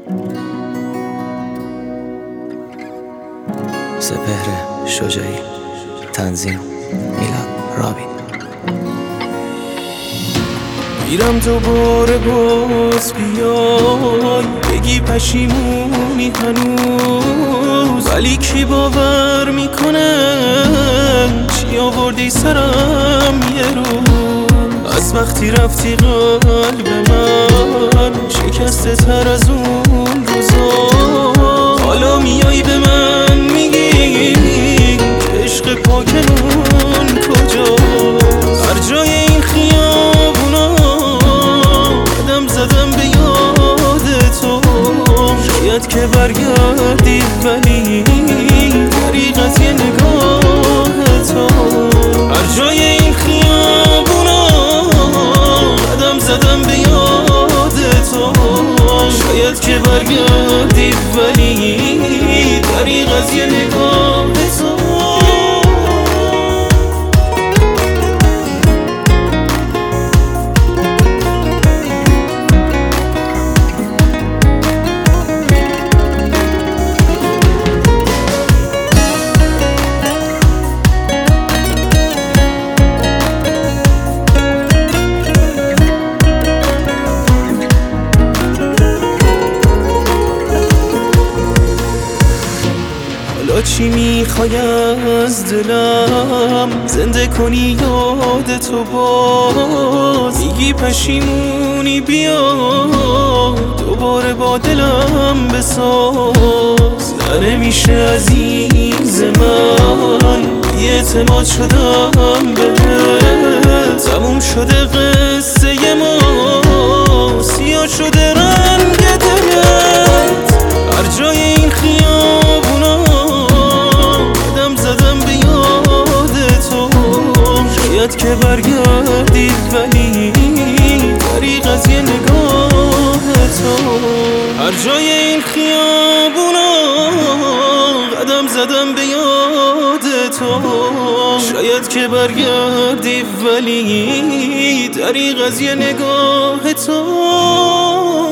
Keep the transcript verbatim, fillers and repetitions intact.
سپهر شجاعی، تنظیم میلاد رابین. میرم دوباره باز بیای بگی پشیمونی هنوز، ولی کی باور میکنه چی آوردی سرم یه روز. از وقتی رفتی قلب من شکسته تر از اون روزا، حالا میای به من میگی که عشق پاکمون کجاست. هر جای این خیابونا قدم زدم به یاد تو، شاید که برگردی ولی طریق از یه نگاه تو. هر جای این خیابونا قدم زدم به یاد تو، شاید که برگردی ولی طریق از یه نگاه تو. چی میخوای از دلم زنده کنی یاد تو باز؟ میگی پشیمونی بیا دوباره با دلم بساز. نمیشه عزیز من بی‌اعتماد شدم بهت، تموم شده قصه ما، سیاه شده رنگ دلت. هر جای این خیابونا که برگردی ولی طریق از یه نگاه تو. هر جای این خیابونا قدم زدم به یاد تو، شاید که برگردی ولی طریق از یه نگاه تو.